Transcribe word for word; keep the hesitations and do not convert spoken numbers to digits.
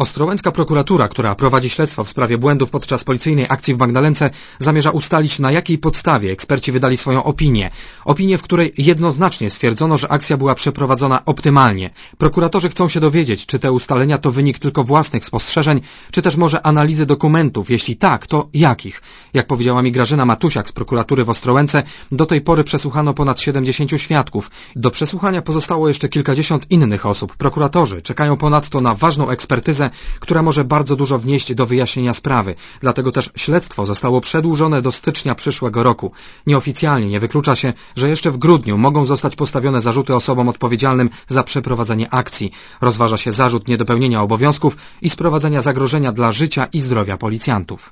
Ostrołęcka prokuratura, która prowadzi śledztwo w sprawie błędów podczas policyjnej akcji w Magdalence, zamierza ustalić, na jakiej podstawie eksperci wydali swoją opinię. Opinię, w której jednoznacznie stwierdzono, że akcja była przeprowadzona optymalnie. Prokuratorzy chcą się dowiedzieć, czy te ustalenia to wynik tylko własnych spostrzeżeń, czy też może analizy dokumentów. Jeśli tak, to jakich? Jak powiedziała mi Grażyna Matusiak z prokuratury w Ostrołęce, do tej pory przesłuchano ponad siedemdziesięciu świadków. Do przesłuchania pozostało jeszcze kilkadziesiąt innych osób. Prokuratorzy czekają ponadto na ważną ekspertyzę, która może bardzo dużo wnieść do wyjaśnienia sprawy. Dlatego też śledztwo zostało przedłużone do stycznia przyszłego roku. Nieoficjalnie nie wyklucza się, że jeszcze w grudniu mogą zostać postawione zarzuty osobom odpowiedzialnym za przeprowadzenie akcji. Rozważa się zarzut niedopełnienia obowiązków i sprowadzenia zagrożenia dla życia i zdrowia policjantów.